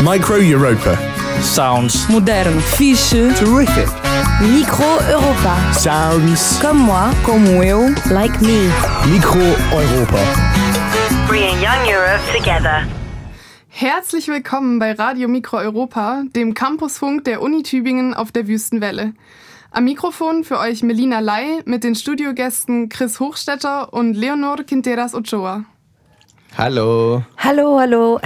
Micro Europa. Sounds Modern. Fiche. Terrific. Micro Europa. Sounds. Comme moi. como eu. Like me. Micro Europa. Bringing young Europe together. Herzlich willkommen bei Radio Micro Europa, dem Campusfunk der Uni Tübingen auf der Wüstenwelle. Am Mikrofon für euch Melina Lai mit den Studiogästen Chris Hochstetter und Leonor Quinteras Ochoa. Hallo. Hallo, hallo.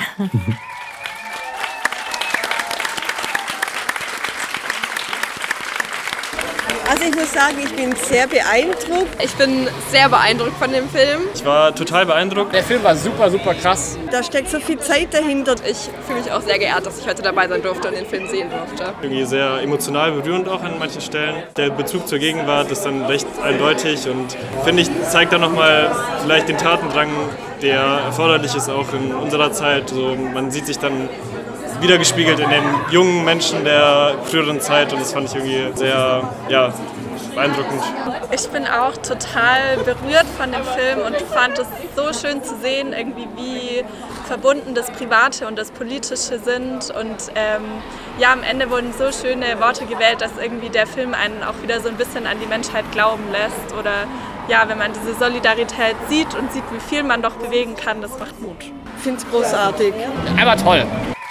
Also ich muss sagen, ich bin sehr beeindruckt. Ich bin sehr beeindruckt von dem Film. Ich war total beeindruckt. Der Film war super, super krass. Da steckt so viel Zeit dahinter. Ich fühle mich auch sehr geehrt, dass ich heute dabei sein durfte und den Film sehen durfte. Irgendwie sehr emotional berührend auch an manchen Stellen. Der Bezug zur Gegenwart ist dann recht eindeutig und finde ich, zeigt dann nochmal vielleicht den Tatendrang, der erforderlich ist auch in unserer Zeit. So, man sieht sich dann wiedergespiegelt in den jungen Menschen der früheren Zeit und das fand ich irgendwie sehr beeindruckend. Ich bin auch total berührt von dem Film und fand es so schön zu sehen, irgendwie wie verbunden das Private und das Politische sind und am Ende wurden so schöne Worte gewählt, dass irgendwie der Film einen auch wieder so ein bisschen an die Menschheit glauben lässt oder wenn man diese Solidarität sieht und sieht, wie viel man doch bewegen kann, das macht Mut. Ich finde es großartig. Aber toll.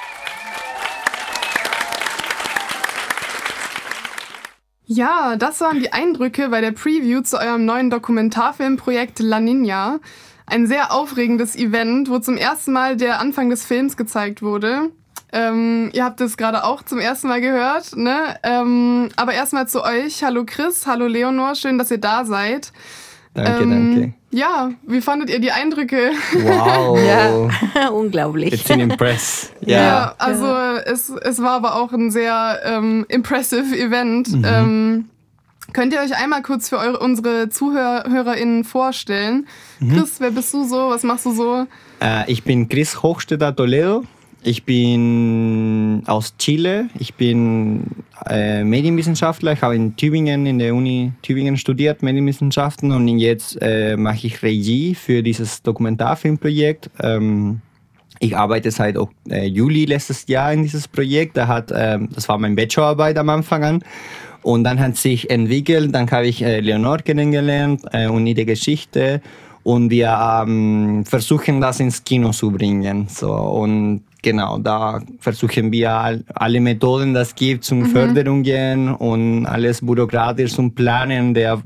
Ja, das waren die Eindrücke bei der Preview zu eurem neuen Dokumentarfilmprojekt La Niña. Ein sehr aufregendes Event, wo zum ersten Mal der Anfang des Films gezeigt wurde. Ihr habt es gerade auch zum ersten Mal gehört, ne? Aber erstmal zu euch. Hallo Chris, hallo Leonor, schön, dass ihr da seid. Danke. Ja, wie fandet ihr die Eindrücke? Wow. Ja, unglaublich. It's an impress. Ja, also es war aber auch ein sehr impressive Event. Könnt ihr euch einmal kurz für unsere ZuhörerInnen vorstellen? Chris, wer bist du so? Was machst du so? Ich bin Chris Hochstetter Toledo. Ich bin aus Chile. Ich bin Medienwissenschaftler. Ich habe in Tübingen, in der Uni Tübingen studiert, Medienwissenschaften. Und jetzt mache ich Regie für dieses Dokumentarfilmprojekt. Ich arbeite seit Juli letztes Jahr in dieses Projekt. Das war meine Bachelorarbeit am Anfang an. Und dann hat sich entwickelt. Dann habe ich Leonor kennengelernt und ihre Geschichte. Und wir versuchen das ins Kino zu bringen. So, und genau, da versuchen wir alle Methoden, das gibt, zum Förderungen und alles bürokratisch zum Planen der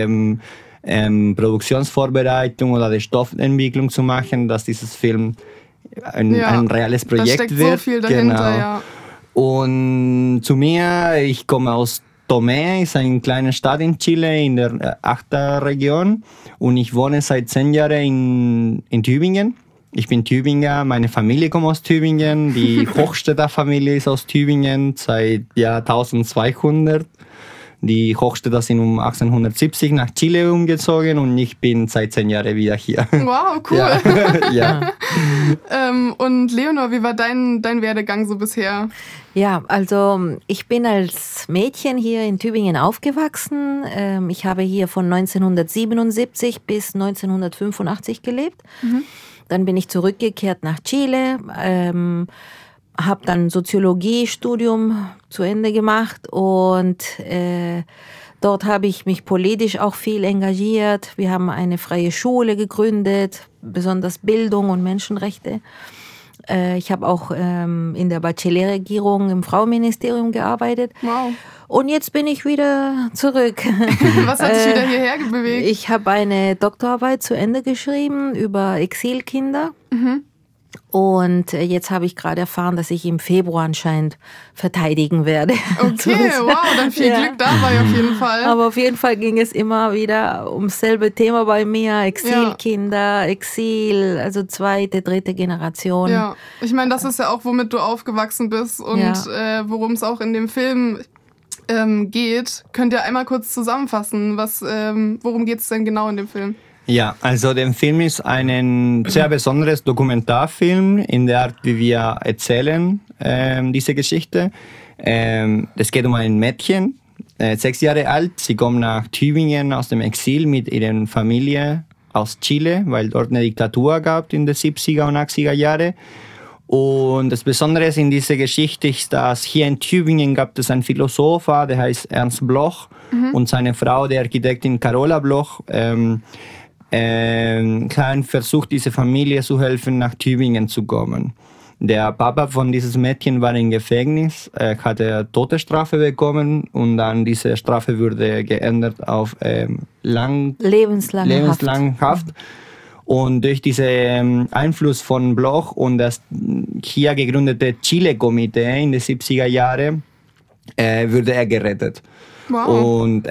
Produktionsvorbereitung oder der Stoffentwicklung zu machen, dass dieses Film ein reales Projekt da steckt wird. So viel dahinter, ja. Und zu mir, ich komme aus Tomé, ist eine kleine Stadt in Chile, in der Acta-Region. Und ich wohne seit 10 Jahren in Tübingen. Ich bin Tübinger, meine Familie kommt aus Tübingen, die Hochstetter-Familie ist aus Tübingen seit 1200. Die Hochstetter sind um 1870 nach Chile umgezogen und ich bin seit 10 Jahren wieder hier. Wow, cool. Ja. Und Leonor, wie war dein Werdegang so bisher? Ja, also ich bin als Mädchen hier in Tübingen aufgewachsen. Ich habe hier von 1977 bis 1985 gelebt. Dann bin ich zurückgekehrt nach Chile, habe dann Soziologiestudium zu Ende gemacht und dort habe ich mich politisch auch viel engagiert. Wir haben eine freie Schule gegründet, besonders Bildung und Menschenrechte. Ich habe auch in der Bachelet-Regierung im Frauenministerium gearbeitet. Wow. Und jetzt bin ich wieder zurück. Was hat dich wieder hierher bewegt? Ich habe eine Doktorarbeit zu Ende geschrieben über Exilkinder. Und jetzt habe ich gerade erfahren, dass ich im Februar anscheinend verteidigen werde. Okay, wow, dann viel Glück dabei auf jeden Fall. Aber auf jeden Fall ging es immer wieder ums selbe Thema bei mir. Exilkinder, Exil, also 2., 3. Generation. Ja, ich meine, das ist ja auch, womit du aufgewachsen bist und worum es auch in dem Film geht. Könnt ihr einmal kurz zusammenfassen, worum geht es denn genau in dem Film? Ja, also der Film ist ein sehr besonderes Dokumentarfilm in der Art, wie wir erzählen diese Geschichte. Es geht um ein Mädchen, 6 Jahre alt. Sie kommt nach Tübingen aus dem Exil mit ihrer Familie aus Chile, weil dort eine Diktatur gab in den 70er und 80er Jahren. Und das Besondere in dieser Geschichte ist, dass hier in Tübingen gab es einen Philosoph, der heißt Ernst Bloch, und seine Frau, die Architektin Carola Bloch, haben versucht, diese Familie zu helfen, nach Tübingen zu kommen. Der Papa von dieses Mädchen war im Gefängnis, hatte Todesstrafe bekommen und dann diese Strafe wurde geändert auf lebenslange Haft. Und durch diesen Einfluss von Bloch und das hier gegründete Chile-Komitee in den 70er Jahren wurde er gerettet. Wow. Und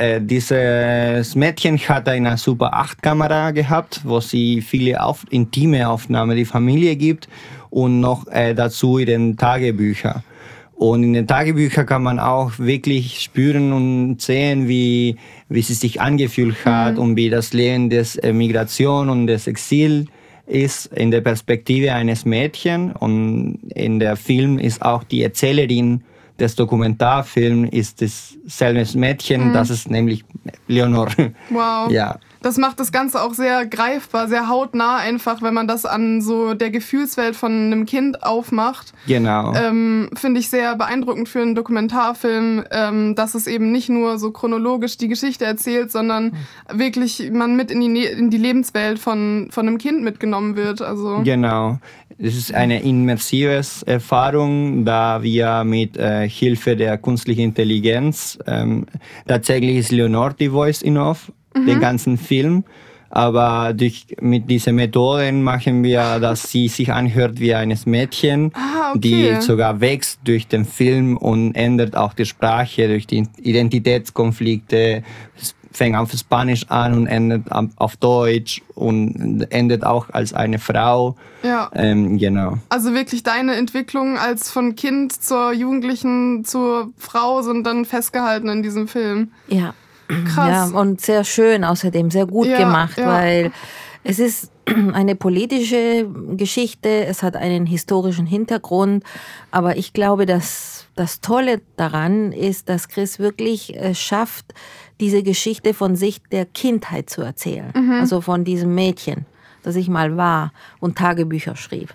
dieses Mädchen hat eine Super 8-Kamera gehabt, wo sie viele intime Aufnahmen der Familie gibt und noch dazu in den Tagebüchern. Und in den Tagebüchern kann man auch wirklich spüren und sehen, wie sie sich angefühlt hat und wie das Leben des Migration und des Exil ist in der Perspektive eines Mädchens. Und in der Film ist auch die Erzählerin des Dokumentarfilms ist dasselbe Mädchen, das ist nämlich Leonor. Wow. Ja. Das macht das Ganze auch sehr greifbar, sehr hautnah einfach, wenn man das an so der Gefühlswelt von einem Kind aufmacht. Genau. Finde ich sehr beeindruckend für einen Dokumentarfilm, dass es eben nicht nur so chronologisch die Geschichte erzählt, sondern wirklich man mit in die Lebenswelt von einem Kind mitgenommen wird. Also. Genau. Es ist eine immersive Erfahrung, da wir mit Hilfe der künstlichen Intelligenz, tatsächlich ist Leonor die Voice-in-Off, den ganzen Film, aber mit diesen Methoden machen wir, dass sie sich anhört wie eines Mädchen, die sogar wächst durch den Film und ändert auch die Sprache durch die Identitätskonflikte, fängt auf Spanisch an und endet auf Deutsch und endet auch als eine Frau. Ja. Genau. Also wirklich deine Entwicklung als von Kind zur Jugendlichen zur Frau sind dann festgehalten in diesem Film. Ja. Krass. Ja, und sehr schön außerdem, sehr gut gemacht, weil es ist eine politische Geschichte, es hat einen historischen Hintergrund, aber ich glaube, dass das Tolle daran ist, dass Chris wirklich schafft, diese Geschichte von Sicht der Kindheit zu erzählen, also von diesem Mädchen, das ich mal war und Tagebücher schrieb.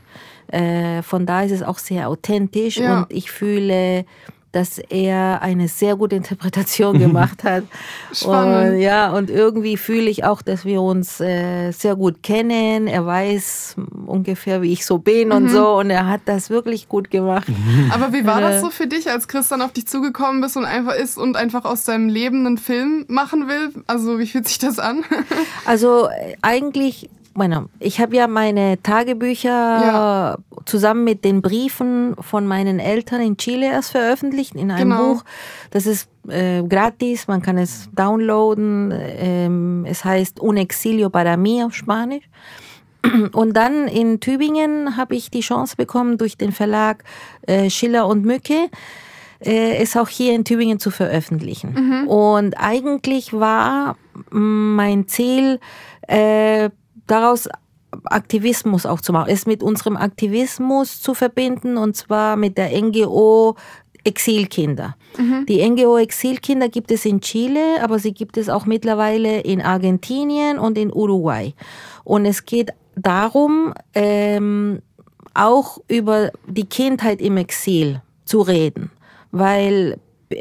Von da ist es auch sehr authentisch und ich fühle, dass er eine sehr gute Interpretation gemacht hat. Spannend. Und irgendwie fühle ich auch, dass wir uns sehr gut kennen. Er weiß ungefähr, wie ich so bin und so. Und er hat das wirklich gut gemacht. Aber wie war das so für dich, als Chris dann auf dich zugekommen bist und einfach aus deinem Leben einen Film machen will? Also wie fühlt sich das an? Also eigentlich... Ich habe ja meine Tagebücher zusammen mit den Briefen von meinen Eltern in Chile erst veröffentlicht in einem Buch. Das ist gratis, man kann es downloaden. Es heißt Un exilio para mí auf Spanisch. Und dann in Tübingen habe ich die Chance bekommen, durch den Verlag Schiller und Mücke es auch hier in Tübingen zu veröffentlichen. Und eigentlich war mein Ziel, daraus Aktivismus auch zu machen, es mit unserem Aktivismus zu verbinden, und zwar mit der NGO Exilkinder. Die NGO Exilkinder gibt es in Chile, aber sie gibt es auch mittlerweile in Argentinien und in Uruguay. Und es geht darum, auch über die Kindheit im Exil zu reden, weil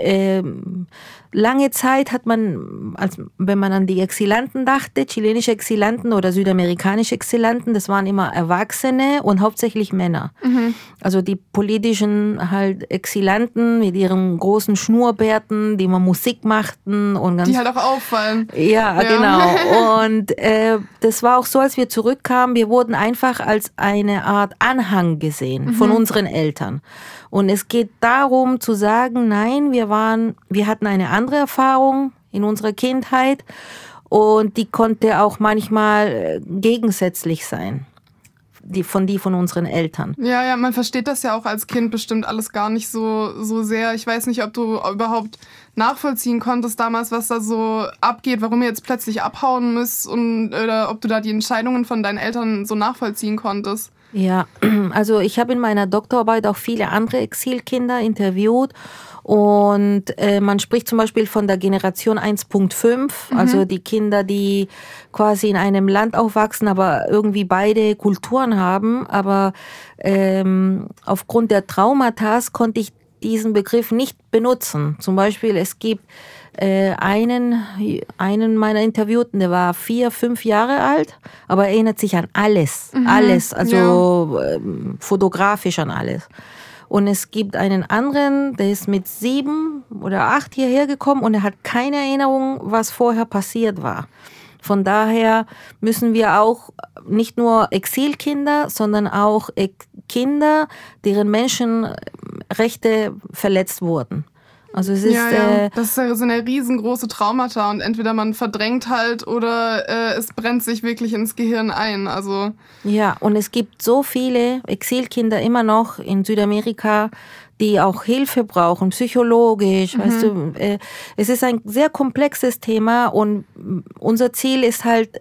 lange Zeit hat man, wenn man an die Exilanten dachte, chilenische Exilanten oder südamerikanische Exilanten, das waren immer Erwachsene und hauptsächlich Männer. Also die politischen halt Exilanten mit ihren großen Schnurrbärten, die immer Musik machten. Und die halt auch auffallen. Ja, genau. Und das war auch so, als wir zurückkamen, wir wurden einfach als eine Art Anhang gesehen von unseren Eltern. Und es geht darum zu sagen, nein, wir hatten eine andere Erfahrung in unserer Kindheit und die konnte auch manchmal gegensätzlich sein, von unseren Eltern. Ja, man versteht das ja auch als Kind bestimmt alles gar nicht so sehr. Ich weiß nicht, ob du überhaupt nachvollziehen konntest damals, was da so abgeht, warum ihr jetzt plötzlich abhauen müsst oder ob du da die Entscheidungen von deinen Eltern so nachvollziehen konntest. Ja, also ich habe in meiner Doktorarbeit auch viele andere Exilkinder interviewt und man spricht zum Beispiel von der Generation 1.5, also die Kinder, die quasi in einem Land aufwachsen, aber irgendwie beide Kulturen haben, aber aufgrund der Traumata konnte ich diesen Begriff nicht benutzen. Zum Beispiel, es gibt einen meiner Interviewten, der war 4, 5 Jahre alt, aber erinnert sich an alles, also fotografisch an alles. Und es gibt einen anderen, der ist mit 7 oder 8 hierher gekommen und er hat keine Erinnerung, was vorher passiert war. Von daher müssen wir auch nicht nur Exilkinder, sondern auch Kinder, deren Menschenrechte verletzt wurden. Also es ist, das ist ja so eine riesengroße Traumata und entweder man verdrängt halt oder es brennt sich wirklich ins Gehirn ein. Also ja, und es gibt so viele Exilkinder immer noch in Südamerika, die auch Hilfe brauchen, psychologisch, weißt du. Es ist ein sehr komplexes Thema und unser Ziel ist halt,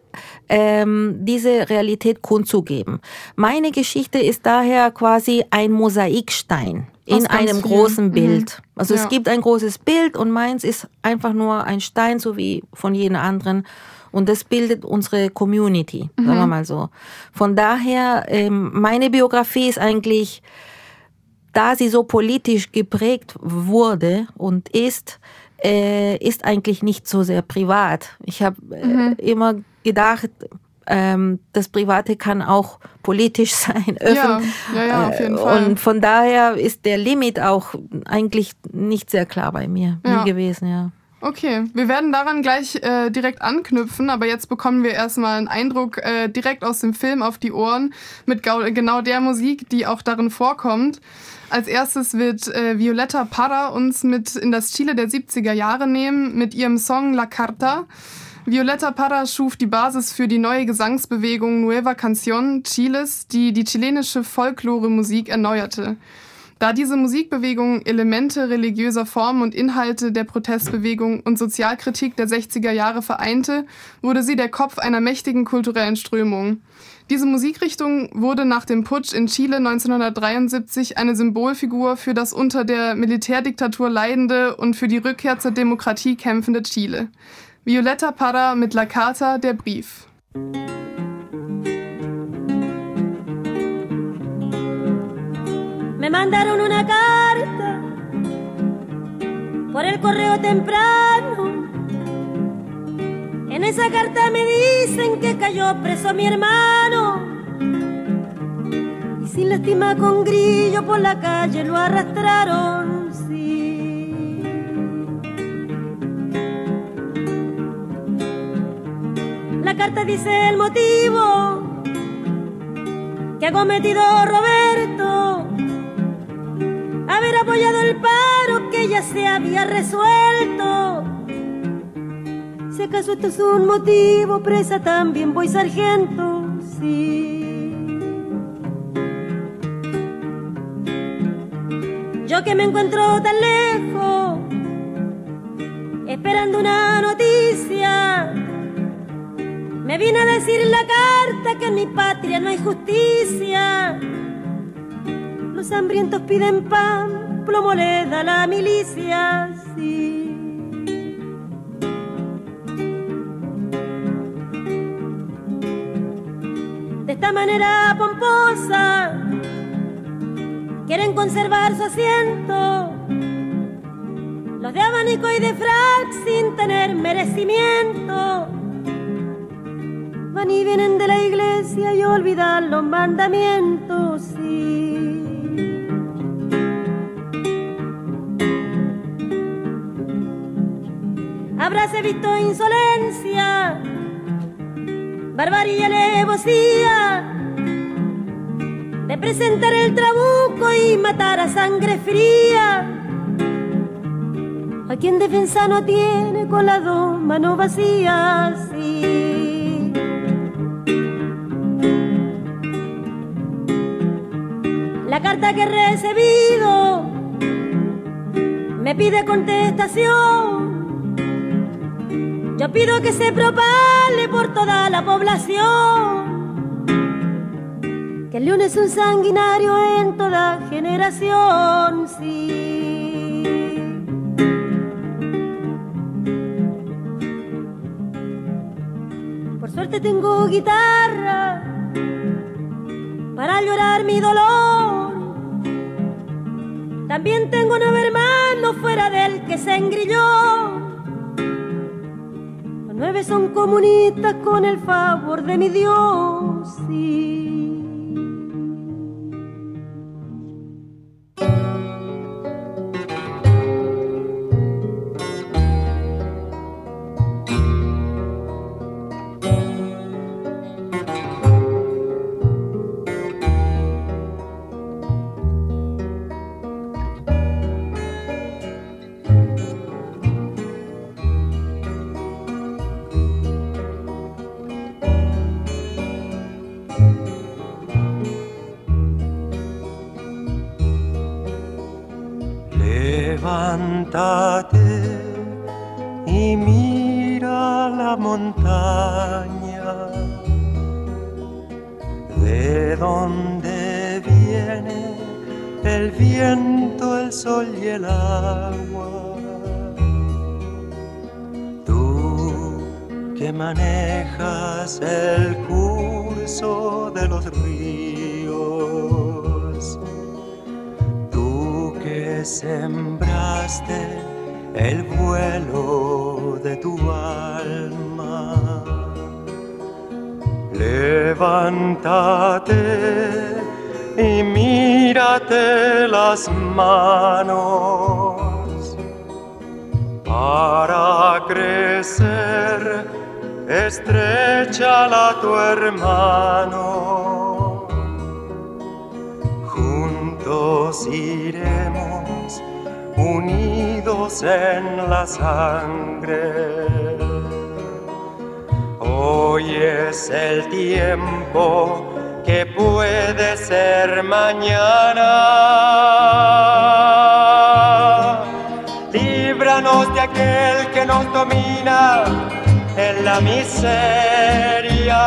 diese Realität kundzugeben. Meine Geschichte ist daher quasi ein Mosaikstein in einem großen Bild. Also es gibt ein großes Bild und meins ist einfach nur ein Stein, so wie von jedem anderen. Und das bildet unsere Community, sagen wir mal so. Von daher, meine Biografie ist eigentlich, da sie so politisch geprägt wurde und ist eigentlich nicht so sehr privat. Ich habe immer gedacht, das Private kann auch politisch sein. Ja, auf jeden Fall. Und von daher ist der Limit auch eigentlich nicht sehr klar bei mir nie gewesen, ja. Okay, wir werden daran gleich direkt anknüpfen, aber jetzt bekommen wir erstmal einen Eindruck direkt aus dem Film auf die Ohren mit genau der Musik, die auch darin vorkommt. Als erstes wird Violeta Parra uns mit in das Chile der 70er Jahre nehmen mit ihrem Song La Carta. Violeta Parra schuf die Basis für die neue Gesangsbewegung Nueva Canción Chiles, die die chilenische Folklore-Musik erneuerte. Da diese Musikbewegung Elemente religiöser Formen und Inhalte der Protestbewegung und Sozialkritik der 60er Jahre vereinte, wurde sie der Kopf einer mächtigen kulturellen Strömung. Diese Musikrichtung wurde nach dem Putsch in Chile 1973 eine Symbolfigur für das unter der Militärdiktatur leidende und für die Rückkehr zur Demokratie kämpfende Chile. Violeta Parra mit La Carta, der Brief. Me mandaron una carta por el correo temprano. En esa carta me dicen que cayó preso mi hermano. Y sin lástima con grillo por la calle lo arrastraron, sí. La carta dice el motivo que ha cometido Roberto, haber apoyado el paro que ya se había resuelto. Si acaso esto es un motivo, presa también voy sargento, sí. Yo que me encuentro tan lejos, esperando una noticia, me vine a decir la carta que en mi patria no hay justicia. Los hambrientos piden pan, plomo le da la milicia, sí. De esta manera pomposa quieren conservar su asiento los de abanico y de frac sin tener merecimiento. Van y vienen de la iglesia y olvidan los mandamientos, sí. Habráse visto insolencia, barbarie y alevosía de presentar el trabuco y matar a sangre fría a quien defensa no tiene con las dos manos vacías, sí. La carta que he recibido me pide contestación. Yo pido que se propale por toda la población que el león es un sanguinario en toda generación, sí. Por suerte tengo guitarra para llorar mi dolor. También tengo 9 hermanos fuera del que se engrilló. Los 9 son comunistas con el favor de mi Dios, sí. Levántate y mira la montaña, de donde viene el viento, el sol y el agua. Tú que manejas el curso de los ríos, tú que sembraste el vuelo de tu alma, levántate y mírate las manos para crecer, estréchala a tu hermano. Juntos iremos unidos en la sangre. Hoy es el tiempo que puede ser mañana. Líbranos de aquel que nos domina en la miseria.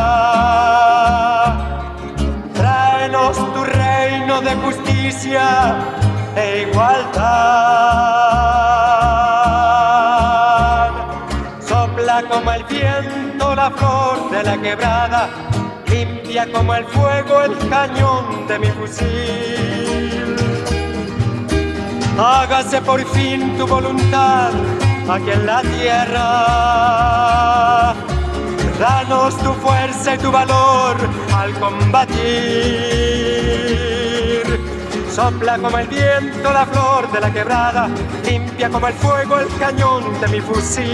Tráenos tu reino de justicia e igualdad. Sopla como el viento la flor de la quebrada, limpia como el fuego el cañón de mi fusil. Hágase por fin tu voluntad aquí en la tierra. Danos tu fuerza y tu valor al combatir. Sopla como el viento la flor de la quebrada, limpia como el fuego el cañón de mi fusil.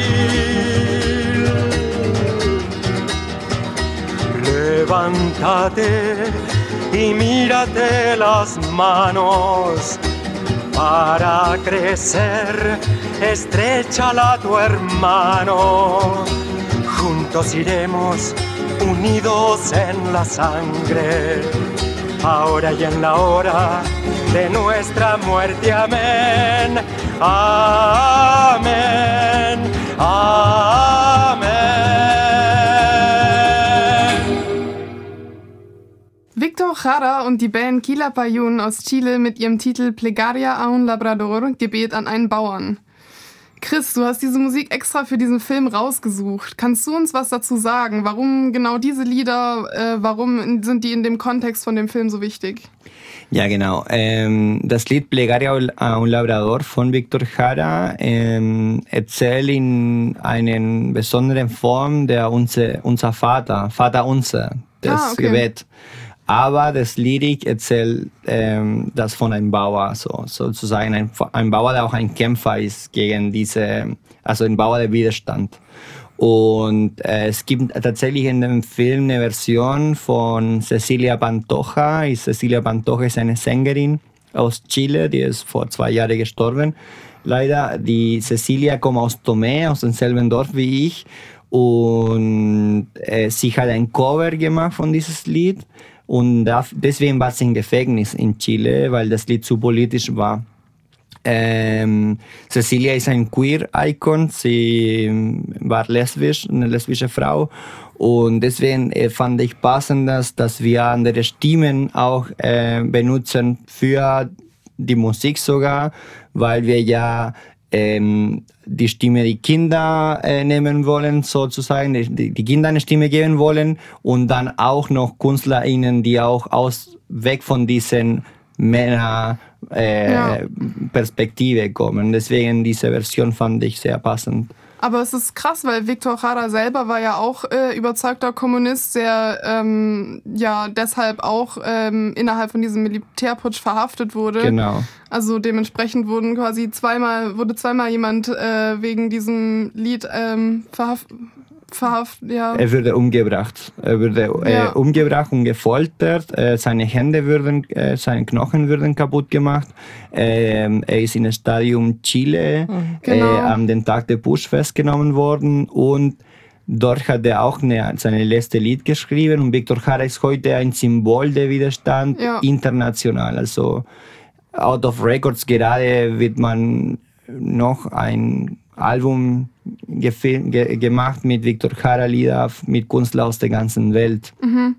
Levántate y mírate las manos para crecer, estréchala a tu hermano. Juntos iremos unidos en la sangre, ahora y en la hora de nuestra muerte. Amén, amén, amén. Víctor Jara und die Band Quilapayún aus Chile mit ihrem Titel Plegaria a un Labrador, Gebet an einen Bauern. Chris, du hast diese Musik extra für diesen Film rausgesucht. Kannst du uns was dazu sagen? Warum genau diese Lieder, warum sind die in dem Kontext von dem Film so wichtig? Ja, genau. Das Lied Plegaria a un Labrador von Víctor Jara erzählt in einer besonderen Form unser Vater unser, das Gebet. Aber das Lyrik erzählt das von einem Bauer, sozusagen ein Bauer, der auch ein Kämpfer ist gegen also ein Bauer der Widerstand. Und es gibt tatsächlich in dem Film eine Version von Cecilia Pantoja. Cecilia Pantoja ist eine Sängerin aus Chile, die ist vor 2 Jahren gestorben. Leider, die Cecilia kommt aus Tomé, aus demselben Dorf wie ich. Und sie hat ein Cover gemacht von dieses Lied. Und deswegen war sie im Gefängnis in Chile, weil das Lied zu politisch war. Cecilia ist ein Queer-Icon, sie war lesbisch, eine lesbische Frau. Und deswegen fand ich passend, dass wir andere Stimmen auch benutzen für die Musik sogar, weil wir ja die Stimme der Kinder nehmen wollen, sozusagen, die Kinder eine Stimme geben wollen und dann auch noch KünstlerInnen, die auch weg von diesen Männer-Perspektive kommen. Deswegen diese Version fand ich sehr passend. Aber es ist krass, weil Víctor Jara selber war ja auch überzeugter Kommunist, der deshalb auch innerhalb von diesem Militärputsch verhaftet wurde. Genau. Also dementsprechend wurde zweimal jemand wegen diesem Lied verhaftet. Er wurde umgebracht. Umgebracht und gefoltert. Seine Knochen wurden kaputt gemacht. Er ist in das Stadium Chile an den Tag der Putsch festgenommen worden und dort hat er auch seine letzte Lied geschrieben und Víctor Jara ist heute ein Symbol der Widerstand international. Also out of records gerade wird man noch ein Album gemacht mit Víctor Jara Lieder mit Künstlern aus der ganzen Welt.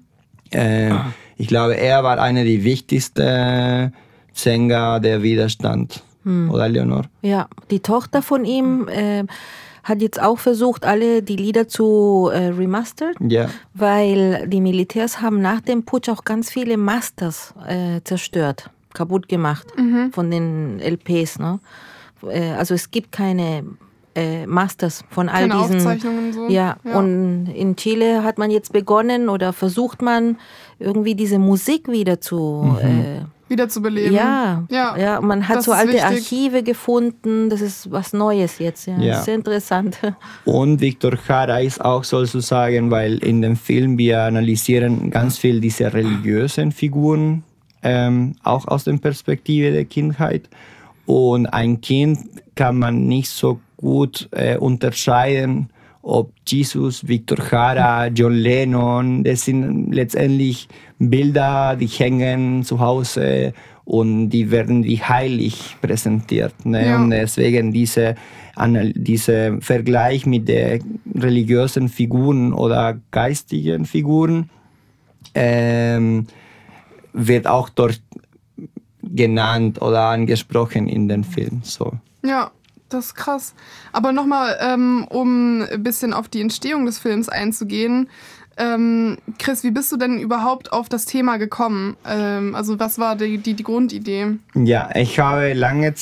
Ich glaube, er war einer der wichtigsten Sänger der Widerstand. Oder Leonor? Ja, die Tochter von ihm hat jetzt auch versucht, alle die Lieder zu remastern, weil die Militärs haben nach dem Putsch auch ganz viele Masters zerstört, kaputt gemacht von den LPs. Ne? Also es gibt keine Masters von all keine diesen Aufzeichnungen so. Ja, und in Chile hat man jetzt begonnen oder versucht man irgendwie diese Musik wieder zu beleben. Ja, man hat so alte Archive gefunden, das ist was Neues jetzt, das ist sehr interessant. Und Víctor Jara ist auch sozusagen, weil in dem Film wir analysieren ganz viel diese religiösen Figuren, auch aus der Perspektive der Kindheit. Und ein Kind kann man nicht so gut unterscheiden, ob Jesus, Víctor Jara, John Lennon, das sind letztendlich Bilder, die hängen zu Hause und die werden wie heilig präsentiert. Ne? Ja. Und deswegen dieser Vergleich mit den religiösen Figuren oder geistigen Figuren wird auch dort genannt oder angesprochen in den Film. So. Ja, das ist krass. Aber nochmal, um ein bisschen auf die Entstehung des Films einzugehen. Chris, wie bist du denn überhaupt auf das Thema gekommen? Also was war die Grundidee? Ja, ich habe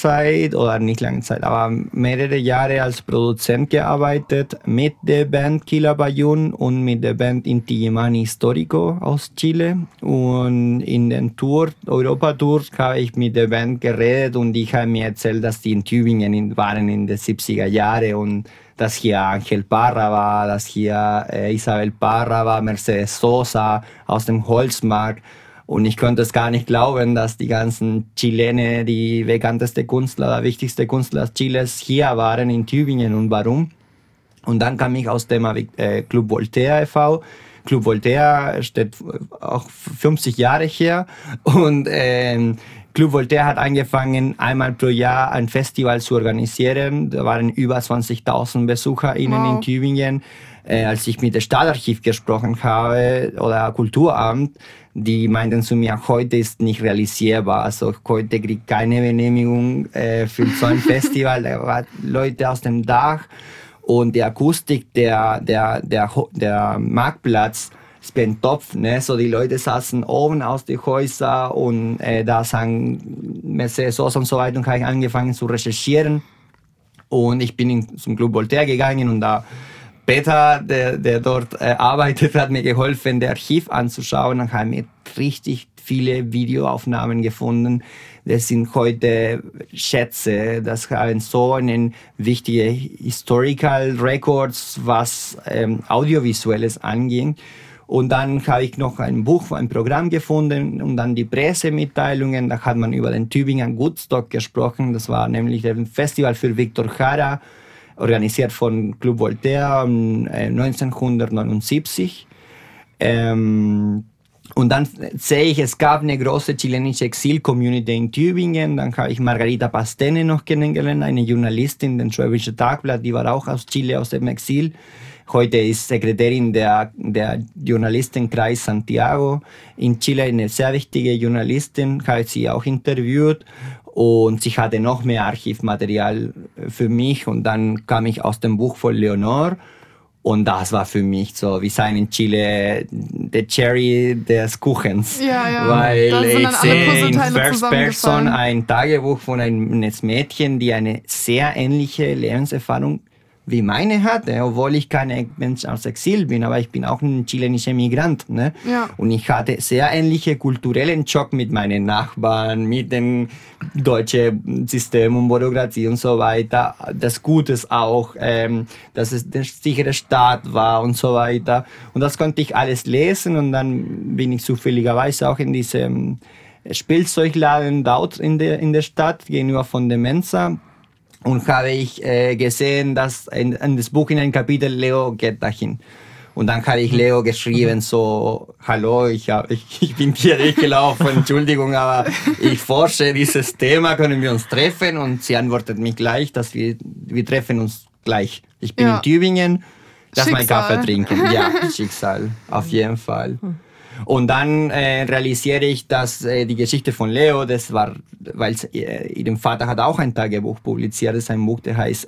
mehrere Jahre als Produzent gearbeitet mit der Band Killa Bayún und mit der Band Inti Illimani Histórico aus Chile. Und in den Europa-Tour habe ich mit der Band geredet und die haben mir erzählt, dass die in Tübingen waren in den 70er Jahren und dass hier Ángel Parra war, dass hier Isabel Parra war, Mercedes Sosa aus dem Holzmarkt. Und ich konnte es gar nicht glauben, dass die ganzen Chilene, die bekannteste Künstler, wichtigste Künstler Chiles hier waren in Tübingen und warum. Und dann kam ich aus dem Club Voltaire e.V. Club Voltaire steht auch 50 Jahre her und Club Voltaire hat angefangen, einmal pro Jahr ein Festival zu organisieren. Da waren über 20.000 BesucherInnen in Tübingen. Als ich mit dem Stadtarchiv gesprochen habe oder Kulturamt, die meinten zu mir, heute ist nicht realisierbar. Also heute kriegt keine Genehmigung für so ein Festival. Da waren Leute aus dem Dach und die Akustik der Marktplatz ist wie ein Topf, ne? So die Leute saßen oben aus den Häusern und da sang Mercedes Sosa und so weiter und habe ich angefangen zu recherchieren und ich bin zum Club Voltaire gegangen und da Peter, der dort arbeitet, hat mir geholfen, das Archiv anzuschauen und habe mir richtig viele Videoaufnahmen gefunden. Das sind heute Schätze, das haben so einen wichtige Historical Records, was Audiovisuelles anging. Und dann habe ich noch ein Buch, ein Programm gefunden und dann die Pressemitteilungen. Da hat man über den Tübingen Woodstock gesprochen. Das war nämlich ein Festival für Víctor Jara, organisiert von Club Voltaire 1979. Und dann sehe ich, es gab eine große chilenische Exil-Community in Tübingen. Dann habe ich Margarita Pastene noch kennengelernt, eine Journalistin, den Schwäbische Tagblatt, die war auch aus Chile, aus dem Exil. Heute ist Sekretärin der Journalistenkreis Santiago in Chile, eine sehr wichtige Journalistin, habe sie auch interviewt. Und sie hatte noch mehr Archivmaterial für mich. Und dann kam ich aus dem Buch von Leonor. Und das war für mich so, wie sein in Chile, der Cherry des Kuchens. Ja. Weil ich sehe in First Person ein Tagebuch von einem Mädchen, die eine sehr ähnliche Lebenserfahrung wie meine hatte, obwohl ich kein Mensch aus Exil bin, aber ich bin auch ein chilenischer Migrant. Ne? Ja. Und ich hatte sehr ähnliche kulturellen Schock mit meinen Nachbarn, mit dem deutschen System und Bürokratie und so weiter. Das Gute ist auch, dass es der sichere Staat war und so weiter. Und das konnte ich alles lesen und dann bin ich zufälligerweise auch in diesem Spielzeugladen dort in der Stadt, gegenüber von der Mensa. Und habe ich gesehen, dass in das Buch in einem Kapitel Leo geht dahin. Und dann habe ich Leo geschrieben, so, hallo, ich bin hier durchgelaufen, Entschuldigung, aber ich forsche dieses Thema, können wir uns treffen? Und sie antwortet mich gleich, dass wir treffen uns gleich. Ich bin in Tübingen, lass mal Kaffee trinken. Ja, Schicksal, auf jeden Fall. Und dann realisiere ich, dass die Geschichte von Leo, das war, weil ihrem Vater hat auch ein Tagebuch publiziert, das ist ein Buch, der heißt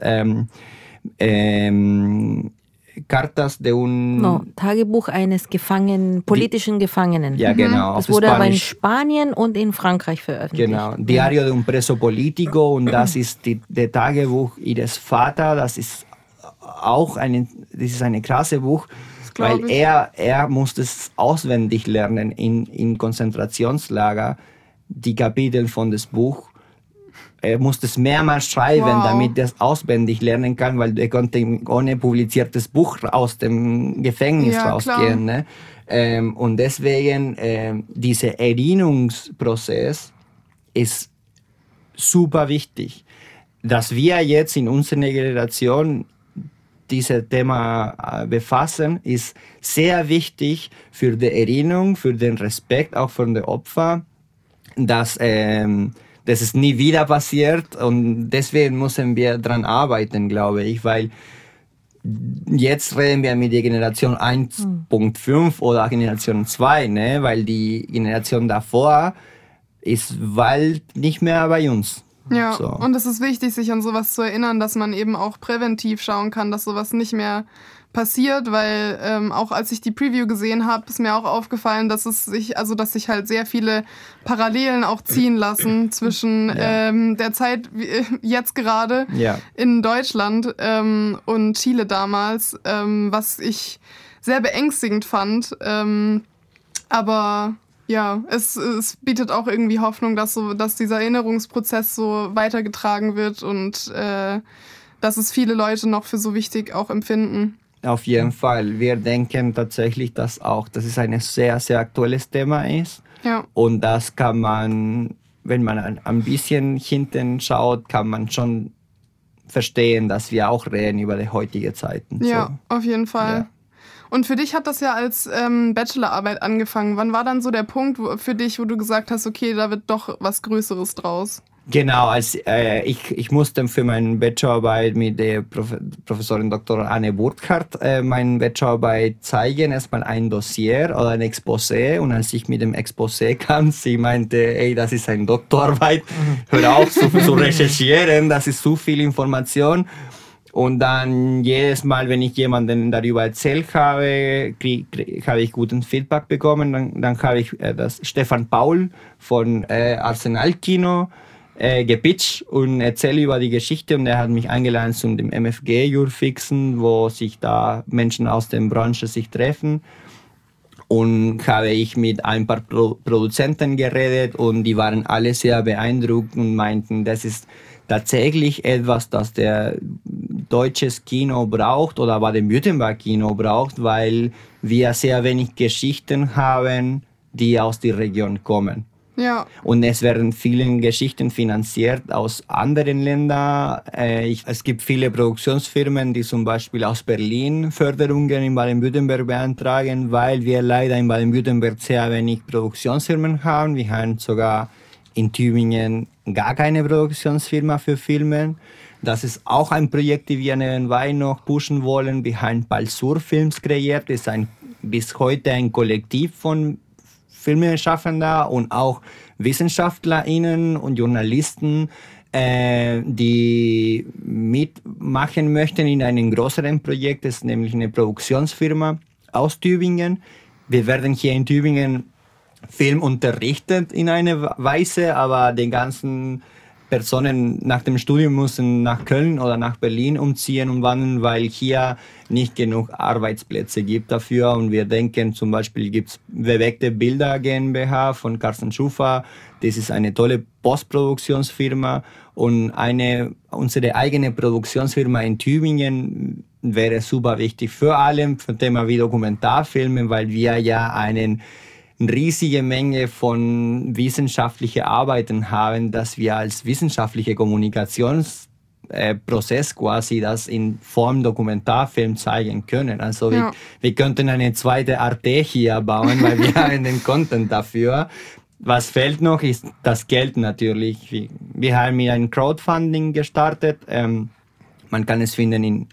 Cartas de un... Tagebuch eines politischen Gefangenen. Ja, genau. Das wurde aber in Spanien und in Frankreich veröffentlicht. Genau, Diario de un preso político, und das ist der Tagebuch ihres Vaters, das ist auch eine krasse Buch, weil er musste es auswendig lernen in Konzentrationslager, die Kapitel von das Buch. Er musste es mehrmals schreiben, damit er es auswendig lernen kann, weil er konnte ohne publiziertes Buch aus dem Gefängnis rausgehen. Ne? Und deswegen, dieser Erinnerungsprozess ist super wichtig. Dass wir jetzt in unserer Generation dieses Thema befassen, ist sehr wichtig für die Erinnerung, für den Respekt, auch von den Opfern, dass es nie wieder passiert, und deswegen müssen wir daran arbeiten, glaube ich, weil jetzt reden wir mit der Generation 1.5 oder Generation 2, ne? Weil die Generation davor ist bald nicht mehr bei uns. Ja, so. Und es ist wichtig, sich an sowas zu erinnern, dass man eben auch präventiv schauen kann, dass sowas nicht mehr passiert, weil auch als ich die Preview gesehen habe, ist mir auch aufgefallen, dass sich halt sehr viele Parallelen auch ziehen lassen zwischen der Zeit jetzt gerade in Deutschland und Chile damals, was ich sehr beängstigend fand. Aber ja, es bietet auch irgendwie Hoffnung, dass dieser Erinnerungsprozess so weitergetragen wird und dass es viele Leute noch für so wichtig auch empfinden. Auf jeden Fall. Wir denken tatsächlich, dass es ein sehr, sehr aktuelles Thema ist. Ja. Und das kann man, wenn man ein bisschen hinten schaut, kann man schon verstehen, dass wir auch reden über die heutige Zeiten. Ja, so. Auf jeden Fall. Ja. Und für dich hat das ja als Bachelorarbeit angefangen. Wann war dann so der Punkt für dich, wo du gesagt hast, okay, da wird doch was Größeres draus? Genau, ich musste für meine Bachelorarbeit mit der Professorin Dr. Anne Burkhardt meine Bachelorarbeit zeigen, erstmal ein Dossier oder ein Exposé, und als ich mit dem Exposé kam, sie meinte, ey, das ist eine Doktorarbeit, hör auf zu recherchieren, das ist zu viel Information. Und dann jedes Mal, wenn ich jemandem darüber erzählt habe, habe ich guten Feedback bekommen. Dann habe ich das Stefan Paul von Arsenal Kino gepitcht und erzähle über die Geschichte, und er hat mich eingeladen zum dem MFG Jurfixen, wo sich da Menschen aus der Branche sich treffen, und habe ich mit ein paar Produzenten geredet, und die waren alle sehr beeindruckt und meinten, das ist tatsächlich etwas, das der deutsches Kino braucht oder Baden-Württemberg Kino braucht, weil wir sehr wenig Geschichten haben, die aus der Region kommen. Ja. Und es werden viele Geschichten finanziert aus anderen Ländern. Es gibt viele Produktionsfirmen, die zum Beispiel aus Berlin Förderungen in Baden-Württemberg beantragen, weil wir leider in Baden-Württemberg sehr wenig Produktionsfirmen haben. Wir haben sogar in Tübingen gar keine Produktionsfirma für Filme. Das ist auch ein Projekt, das wir nebenbei noch pushen wollen. Wir haben Balsur Films kreiert. Das ist bis heute ein Kollektiv von Filmschaffenden und auch WissenschaftlerInnen und Journalisten, die mitmachen möchten in einem größeren Projekt. Das ist nämlich eine Produktionsfirma aus Tübingen. Wir werden hier in Tübingen Film unterrichtet in einer Weise, aber die ganzen Personen nach dem Studium müssen nach Köln oder nach Berlin umziehen und wandern, weil hier nicht genug Arbeitsplätze gibt dafür. Und wir denken, zum Beispiel gibt es Bewegte Bilder GmbH von Carsten Schufer. Das ist eine tolle Postproduktionsfirma und unsere eigene Produktionsfirma in Tübingen wäre super wichtig für alle, für das Thema wie Dokumentarfilme, weil wir ja eine riesige Menge von wissenschaftlichen Arbeiten haben, dass wir als wissenschaftliche Kommunikationsprozess quasi das in Form Dokumentarfilm zeigen können. Also wir könnten eine zweite Arte hier bauen, weil wir haben den Content dafür. Was fehlt noch, ist das Geld natürlich. Wir haben mit einem Crowdfunding gestartet. Man kann es finden in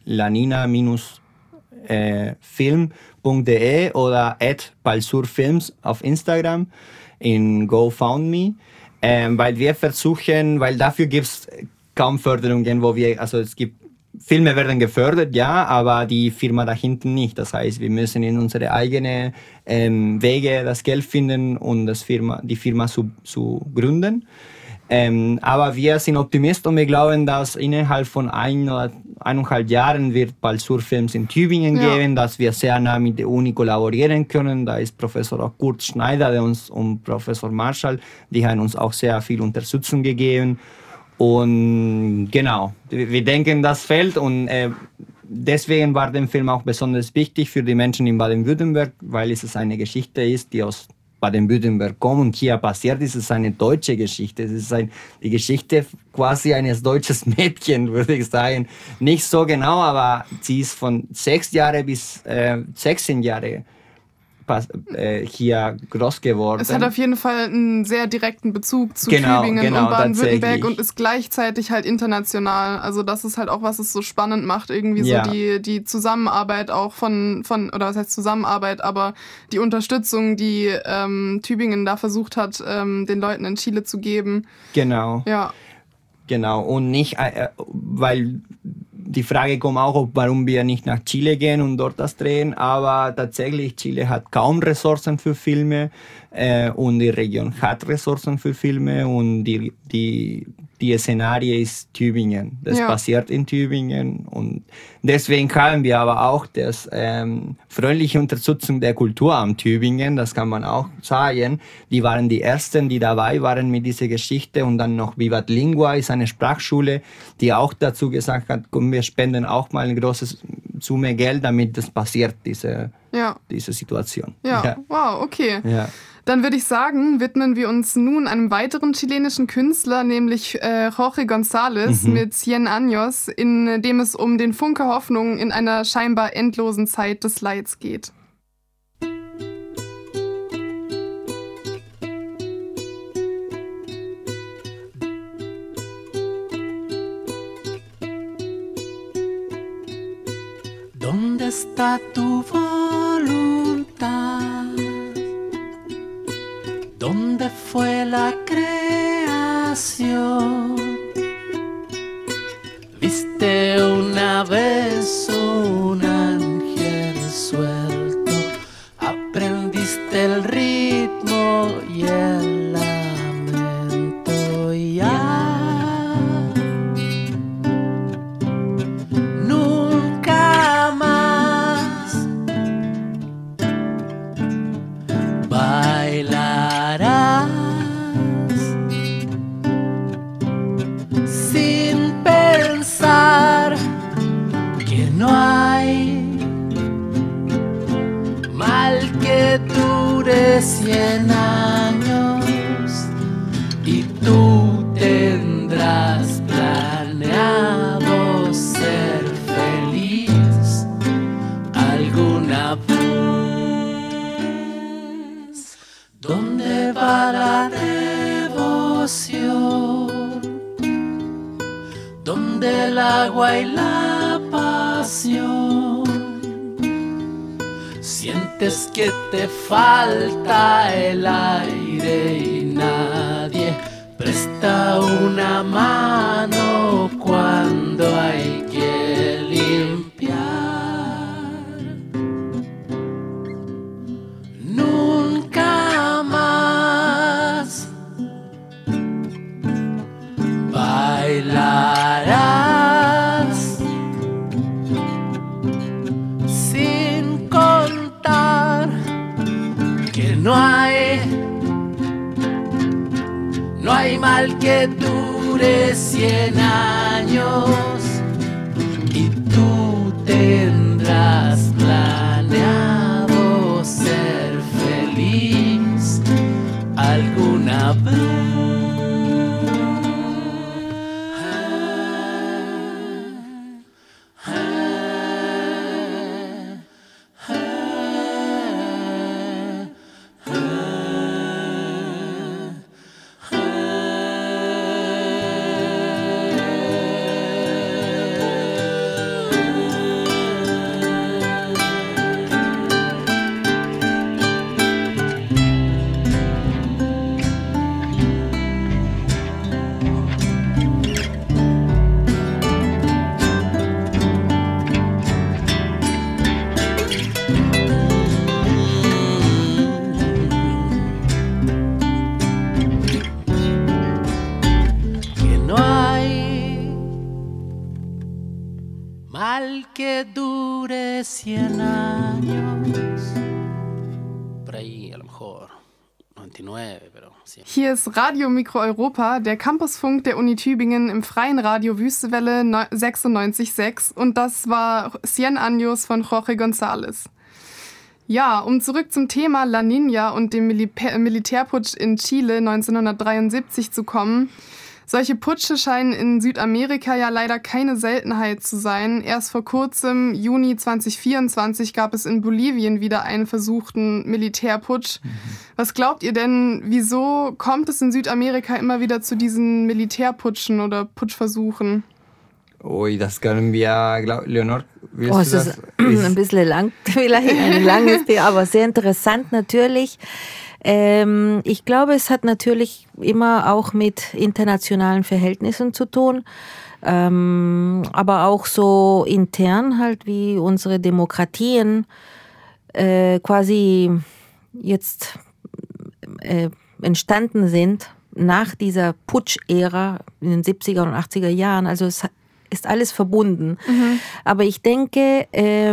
lanina-film.de oder @balsurfilms auf Instagram in GoFundMe, weil wir versuchen, weil dafür gibt es kaum Förderungen, es gibt Filme werden gefördert, ja, aber die Firma dahinter nicht. Das heißt, wir müssen in unsere eigenen Wege das Geld finden und die Firma zu gründen. Aber wir sind Optimisten und wir glauben, dass innerhalb von 1 oder 1,5 Jahren wird Balsur Films in Tübingen geben, dass wir sehr nah mit der Uni kollaborieren können. Da ist Professor Kurt Schneider und Professor Marschall, die haben uns auch sehr viel Unterstützung gegeben. Und genau, wir denken, das fällt und deswegen war der Film auch besonders wichtig für die Menschen in Baden-Württemberg, weil es eine Geschichte ist, die aus Baden-Württemberg kommt und hier passiert ist. Es ist eine deutsche Geschichte. Es ist die Geschichte quasi eines deutschen Mädchens, würde ich sagen. Nicht so genau, aber sie ist von 6 Jahre bis 16 Jahre hier groß geworden. Es hat auf jeden Fall einen sehr direkten Bezug zu Tübingen und Baden-Württemberg und ist gleichzeitig halt international. Also das ist halt auch, was es so spannend macht, irgendwie so die Zusammenarbeit auch oder was heißt Zusammenarbeit, aber die Unterstützung, die Tübingen da versucht hat, den Leuten in Chile zu geben. Genau. Ja. Genau, und nicht, weil die Frage kommt auch, warum wir nicht nach Chile gehen und dort das drehen, aber tatsächlich, Chile hat kaum Ressourcen für Filme und die Region hat Ressourcen für Filme und die Szenario ist Tübingen. Das passiert in Tübingen und deswegen haben wir aber auch das freundliche Unterstützung der Kulturamt Tübingen, das kann man auch sagen. Die waren die Ersten, die dabei waren mit dieser Geschichte und dann noch Vivat Lingua ist eine Sprachschule, die auch dazu gesagt hat, komm, wir spenden auch mal eine große Summe Geld, damit das passiert, diese Situation. Ja, wow, okay. Ja. Dann würde ich sagen, widmen wir uns nun einem weiteren chilenischen Künstler, nämlich Jorge González mit Cien Años, in dem es um den Funke Hoffnung in einer scheinbar endlosen Zeit des Leids geht. ¿Dónde está tu voluntad? ¿Dónde fue la creación? ¿Viste una vez un ángel suelto? ¿Aprendiste el ritmo y el lamento? Ya nunca más bailarás sin pensar que no hay mal que dure 100 años. situación donde el agua y la pasión sientes que te falta el aire y nadie presta una mano cuando hay que limpiar. Nunca más bailarás sin contar que no hay mal que dure 100 años y tú tendrás planeado ser feliz alguna vez. Que dure 100 años. Por ahí a lo mejor 99, pero... Hier ist Radio Mikro Europa, der Campusfunk der Uni Tübingen im freien Radio Wüstewelle 96.6 und das war 100 Años von Jorge González. Ja, um zurück zum Thema La Niña und dem Militärputsch in Chile 1973 zu kommen. Solche Putsche scheinen in Südamerika ja leider keine Seltenheit zu sein. Erst vor kurzem, Juni 2024, gab es in Bolivien wieder einen versuchten Militärputsch. Was glaubt ihr denn, wieso kommt es in Südamerika immer wieder zu diesen Militärputschen oder Putschversuchen? Ui, das können wir, Leonor, willst du es ist ein bisschen lang, vielleicht ein langes Thema, aber sehr interessant natürlich. Ich glaube, es hat natürlich immer auch mit internationalen Verhältnissen zu tun, aber auch so intern halt, wie unsere Demokratien quasi jetzt entstanden sind nach dieser Putsch-Ära in den 70er und 80er Jahren. Also es ist alles verbunden. Aber ich denke,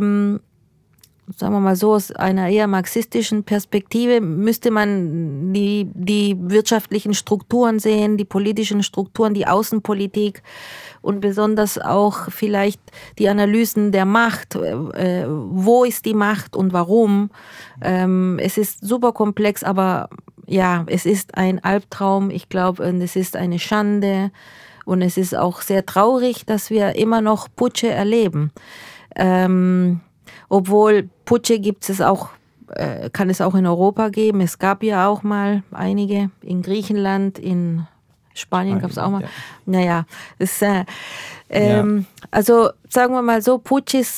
sagen wir mal so, aus einer eher marxistischen Perspektive müsste man die wirtschaftlichen Strukturen sehen, die politischen Strukturen, die Außenpolitik und besonders auch vielleicht die Analysen der Macht. Wo ist die Macht und warum? Es ist super komplex, aber ja, es ist ein Albtraum. Ich glaube, es ist eine Schande und es ist auch sehr traurig, dass wir immer noch Putsche erleben. Obwohl Putsche gibt es auch, kann es auch in Europa geben. Es gab ja auch mal einige in Griechenland, in Spanien gab es auch mal. Ja. Naja, also sagen wir mal so,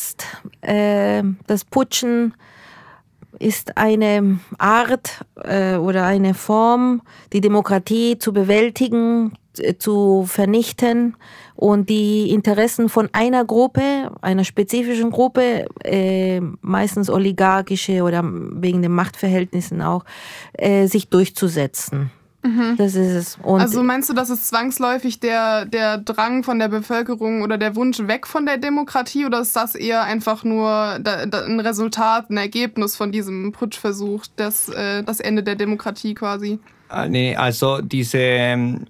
das Putschen ist eine Art oder eine Form, die Demokratie zu bewältigen, zu vernichten und die Interessen von einer Gruppe, einer spezifischen Gruppe, meistens oligarchische oder wegen den Machtverhältnissen auch, sich durchzusetzen. Das ist es. Und also meinst du, das ist zwangsläufig der Drang von der Bevölkerung oder der Wunsch weg von der Demokratie oder ist das eher einfach nur ein Resultat, ein Ergebnis von diesem Putschversuch, das Ende der Demokratie quasi? Nee, also diese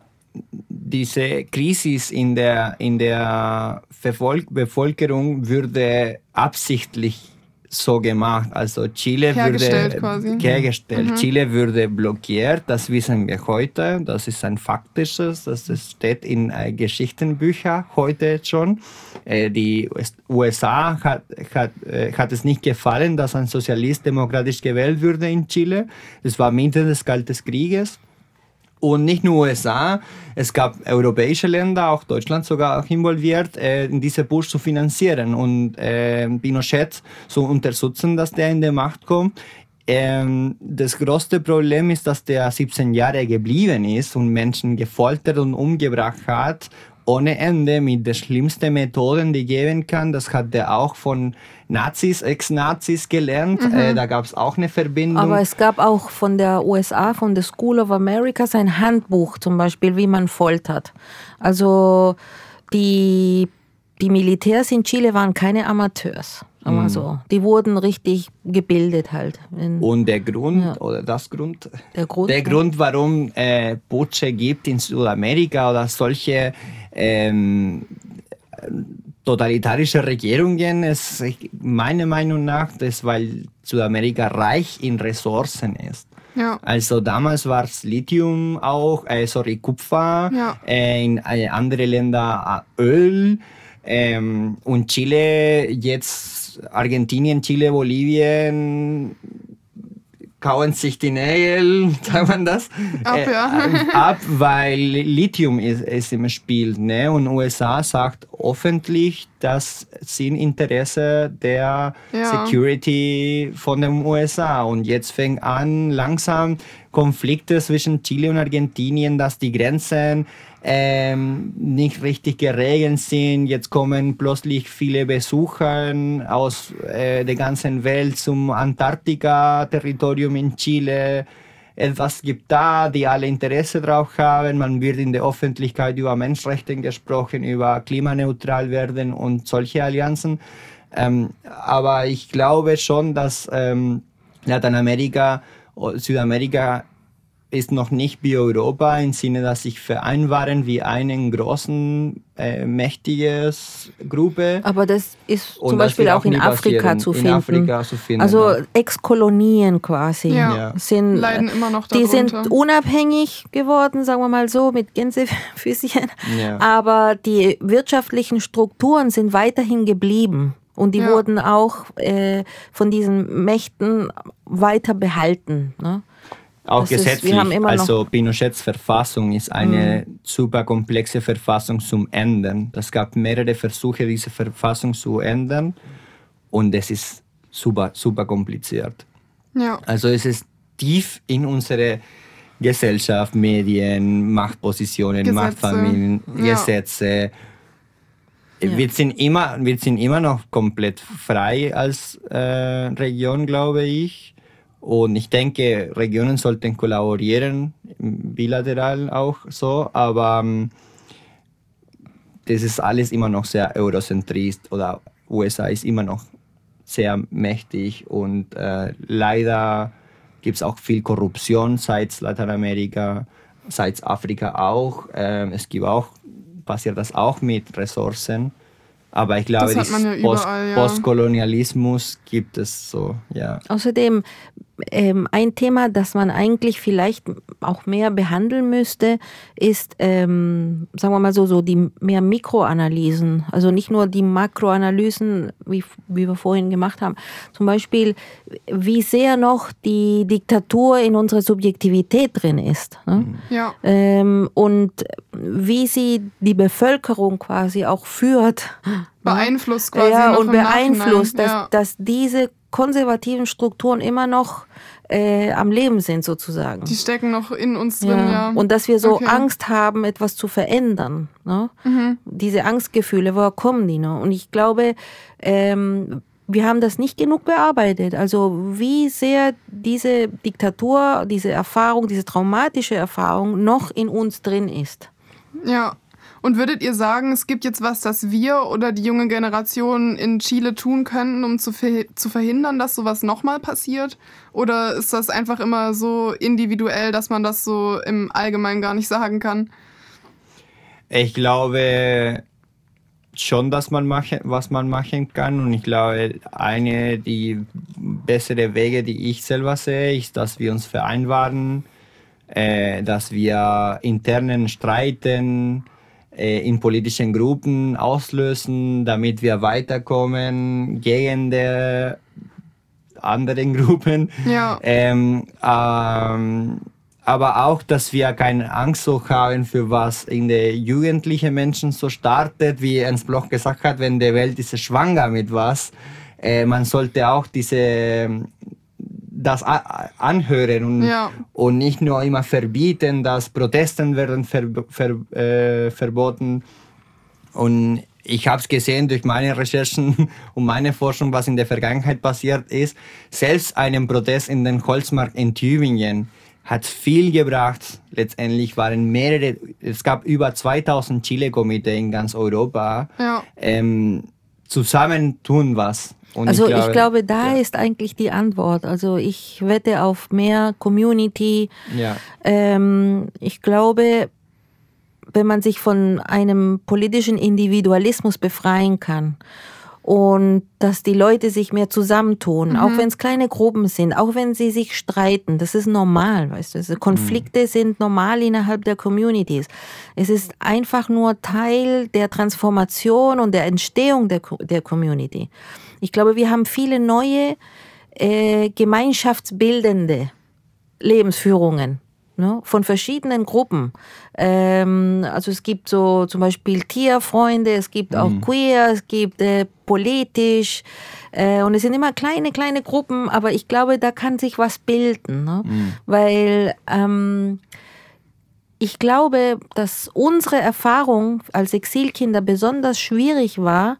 Krise in der Bevölkerung würde absichtlich so gemacht. Also Chile hergestellt würde quasi. Hergestellt. Chile würde blockiert, das wissen wir heute. Das ist ein faktisches, das steht in Geschichtenbüchern heute schon. Die USA hat es nicht gefallen, dass ein Sozialist demokratisch gewählt wurde in Chile. Es war Mitte des Kalten Krieges. Und nicht nur USA, es gab europäische Länder, auch Deutschland sogar auch involviert, in diese Putsch zu finanzieren und Pinochet zu unterstützen, dass der in die Macht kommt. Das größte Problem ist, dass der 17 Jahre geblieben ist und Menschen gefoltert und umgebracht hat, ohne Ende, mit den schlimmsten Methoden, die geben kann. Das hat er auch von Nazis, Ex-Nazis gelernt. Da gab es auch eine Verbindung. Aber es gab auch von der USA, von der School of America, ein Handbuch zum Beispiel, wie man foltert. Also die Militärs in Chile waren keine Amateurs. So. Die wurden richtig gebildet halt. Und der Grund, der Grund, warum Putsche gibt in Südamerika oder solche totalitarische Regierungen, ist meiner Meinung nach, das, weil Südamerika reich in Ressourcen ist. Ja. Also damals war es Lithium auch, Kupfer, in andere Länder Öl. Und Chile, jetzt Argentinien, Chile, Bolivien kauen sich die Nägel, sagt man das? Ab, weil Lithium ist im Spiel. Ne? Und USA sagt öffentlich, das sind Interesse der Security von den USA. Und jetzt fängt an langsam Konflikte zwischen Chile und Argentinien, dass die Grenzen nicht richtig geregelt sind. Jetzt kommen plötzlich viele Besucher aus der ganzen Welt zum Antarktika-Territorium in Chile. Etwas gibt da, die alle Interesse drauf haben. Man wird in der Öffentlichkeit über Menschenrechte gesprochen, über klimaneutral werden und solche Allianzen. Aber ich glaube schon, dass Südamerika ist noch nicht wie Europa im Sinne, dass sich vereinbaren wie einen großen, mächtiges Gruppe. Aber das ist zum Beispiel auch in Afrika zu finden. Also Ex-Kolonien quasi leiden immer noch darunter. Die sind unabhängig geworden, sagen wir mal so, mit Gänsefüßchen. Ja. Aber die wirtschaftlichen Strukturen sind weiterhin geblieben. Und die wurden auch von diesen Mächten weiter behalten. Ne? Auch gesetzlich, also Pinochets Verfassung ist eine super komplexe Verfassung zum Ändern. Es gab mehrere Versuche, diese Verfassung zu ändern und es ist super, super kompliziert. Ja. Also es ist tief in unsere Gesellschaft, Medien, Machtpositionen, Machtfamilien, Gesetze. Ja. Wir sind immer noch komplett frei als Region, glaube ich. Und ich denke, Regionen sollten kollaborieren, bilateral auch so, aber das ist alles immer noch sehr eurozentrist oder USA ist immer noch sehr mächtig und leider gibt es auch viel Korruption seit Lateinamerika, seit Afrika auch. Passiert das auch mit Ressourcen. Aber ich glaube, Postkolonialismus gibt es so, ja. Außerdem ein Thema, das man eigentlich vielleicht auch mehr behandeln müsste, ist, sagen wir mal so die mehr Mikroanalysen. Also nicht nur die Makroanalysen, wie wir vorhin gemacht haben. Zum Beispiel, wie sehr noch die Diktatur in unserer Subjektivität drin ist. Ne? Ja. Und wie sie die Bevölkerung quasi auch führt. Beeinflusst quasi. Ja, und beeinflusst, dass diese konservativen Strukturen immer noch am Leben sind sozusagen. Die stecken noch in uns drin, ja. Und dass wir so Angst haben, etwas zu verändern. Ne? Diese Angstgefühle, woher kommen die noch? Und ich glaube, wir haben das nicht genug bearbeitet. Also wie sehr diese Diktatur, diese Erfahrung, diese traumatische Erfahrung noch in uns drin ist. Ja. Und würdet ihr sagen, es gibt jetzt was, das wir oder die junge Generation in Chile tun könnten, um zu verhindern, dass sowas nochmal passiert? Oder ist das einfach immer so individuell, dass man das so im Allgemeinen gar nicht sagen kann? Ich glaube schon, dass was man machen kann. Und ich glaube, die bessere Wege, die ich selber sehe, ist, dass wir uns vereinbaren, dass wir internen Streiten in politischen Gruppen auslösen, damit wir weiterkommen gegen die anderen Gruppen. Ja. aber auch, dass wir keine Angst so haben, für was in der jugendlichen Menschen so startet, wie Ernst Bloch gesagt hat, wenn die Welt ist schwanger mit was. Man sollte auch das anhören und nicht nur immer verbieten, dass Protesten werden verboten. Und ich habe es gesehen durch meine Recherchen und meine Forschung, was in der Vergangenheit passiert ist. Selbst einen Protest in den Holzmarkt in Tübingen hat viel gebracht. Letztendlich waren es gab über 2000 Chile-Komitee in ganz Europa. Ja. Zusammen tun was. Und also ich glaube, da ist eigentlich die Antwort. Also ich wette auf mehr Community. Ja. Ich glaube, wenn man sich von einem politischen Individualismus befreien kann und dass die Leute sich mehr zusammentun, auch wenn es kleine Gruppen sind, auch wenn sie sich streiten, das ist normal, weißt du. Also Konflikte sind normal innerhalb der Communities. Es ist einfach nur Teil der Transformation und der Entstehung der Community. Ich glaube, wir haben viele neue gemeinschaftsbildende Lebensführungen. Ne, von verschiedenen Gruppen. Also es gibt so zum Beispiel Tierfreunde, es gibt auch Queer, es gibt politisch und es sind immer kleine Gruppen, aber ich glaube, da kann sich was bilden. Ne? Weil ich glaube, dass unsere Erfahrung als Exilkinder besonders schwierig war,